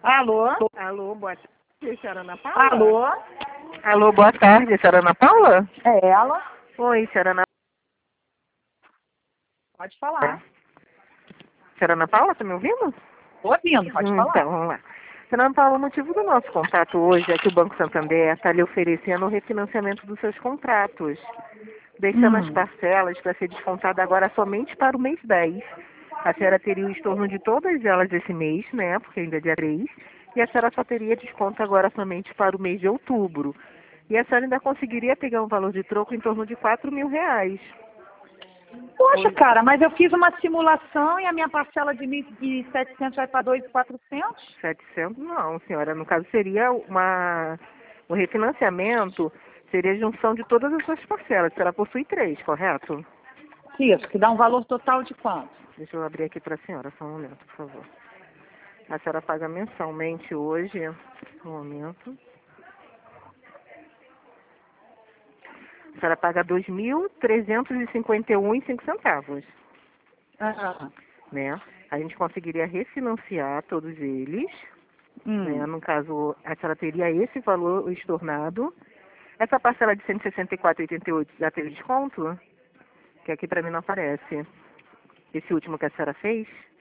Alô? Alô, boa tarde, senhora Ana Paula? Alô? Alô, boa tarde, senhora Ana Paula? É ela? Oi, senhora Ana Pode falar. Senhora Ana Paula, tá me ouvindo? Tô ouvindo, pode falar. Então, vamos lá. Senhora Ana Paula, o motivo do nosso contato hoje é que o Banco Santander está lhe oferecendo o refinanciamento dos seus contratos, deixando as parcelas para ser descontada agora somente para o mês 10. A senhora teria o estorno de todas elas esse mês, né, porque ainda é dia 3, e a senhora só teria desconto agora somente para o mês de outubro. E a senhora ainda conseguiria pegar um valor de troco em torno de R$ 4.000. Poxa, cara, mas eu fiz uma simulação e a minha parcela de 1.700 vai para 2.400? 700 não, senhora. No caso, seria o refinanciamento, seria a junção de todas as suas parcelas. A senhora possui 3, correto? Isso, que dá um valor total de quanto? Deixa eu abrir aqui para a senhora, só um momento, por favor. A senhora paga mensalmente hoje, um momento. A senhora paga R$ 2.351,05, Ah, né? A gente conseguiria refinanciar todos eles, né? No caso, a senhora teria esse valor estornado. Essa parcela de 164,88 já teve desconto? Que aqui para mim não aparece. Esse último que a senhora fez?